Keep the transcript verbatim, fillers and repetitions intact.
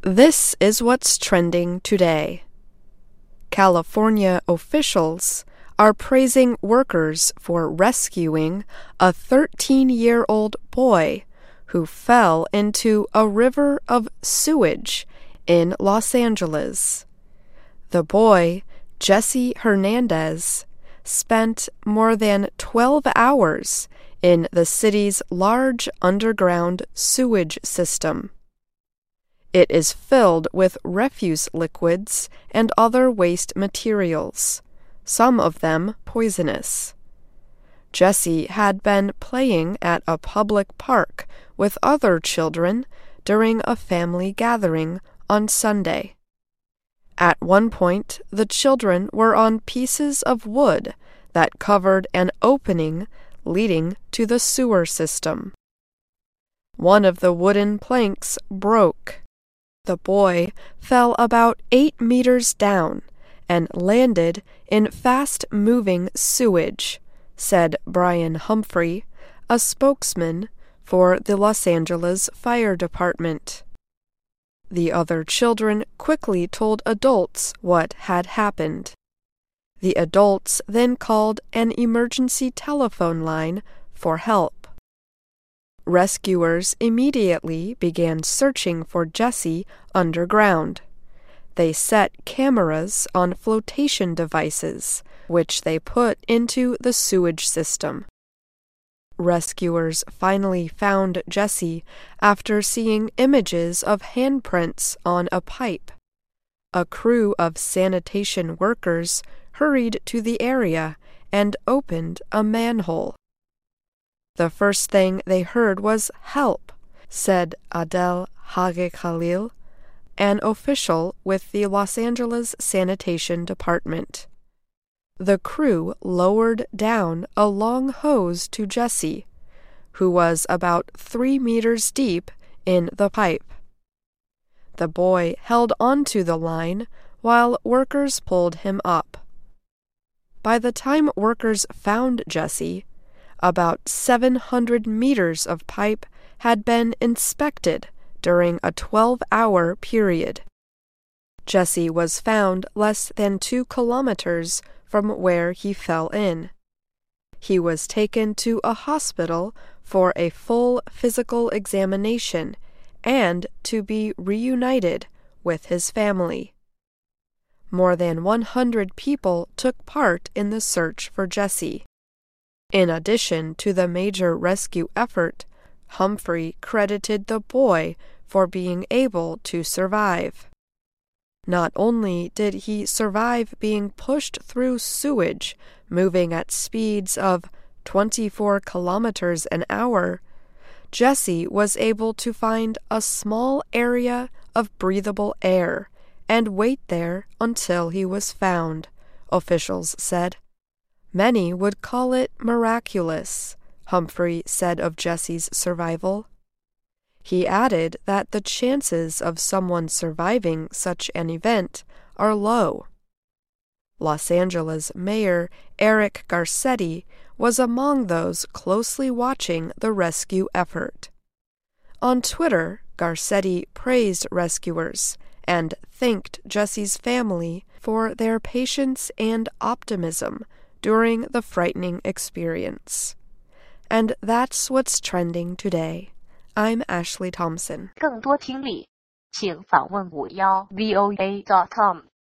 This is what's trending today. California officials are praising workers for rescuing a thirteen-year-old boy who fell into a river of sewage in Los Angeles. The boy, Jesse Hernandez, spent more than twelve hours in the city's large underground sewage system. It is filled with refuse liquids and other waste materials, some of them poisonous. Jesse had been playing at a public park with other children during a family gathering on Sunday. At one point, the children were on pieces of wood that covered an opening leading to the sewer system. One of the wooden planks broke. The boy fell about eight meters down and landed in fast-moving sewage, said Brian Humphrey, a spokesman for the Los Angeles Fire Department. The other children quickly told adults what had happened. The adults then called an emergency telephone line for help. Rescuers immediately began searching for Jesse underground. They set cameras on flotation devices, which they put into the sewage system. Rescuers finally found Jesse after seeing images of handprints on a pipe. A crew of sanitation workers hurried to the area and opened a manhole. The first thing they heard was "help," said Adel Hage Khalil, an official with the Los Angeles Sanitation Department. The crew lowered down a long hose to Jesse, who was about three meters deep in the pipe. The boy held onto the line while workers pulled him up. By the time workers found Jesse, about seven hundred meters of pipe had been inspected during a twelve-hour period. Jesse was found less than two kilometers from where he fell in. He was taken to a hospital for a full physical examination and to be reunited with his family. More than one hundred people took part in the search for Jesse. In addition to the major rescue effort, Humphrey credited the boy for being able to survive. Not only did he survive being pushed through sewage, moving at speeds of twenty-four kilometers an hour, Jesse was able to find a small area of breathable air and wait there until he was found, officials said. Many would call it miraculous, Humphrey said of Jesse's survival. He added that the chances of someone surviving such an event are low. Los Angeles Mayor Eric Garcetti was among those closely watching the rescue effort. On Twitter, Garcetti praised rescuers and thanked Jesse's family for their patience and optimism during the frightening experience. And that's what's trending today. I'm Ashley Thompson. 更多听力，请访问五幺 V O A dot com。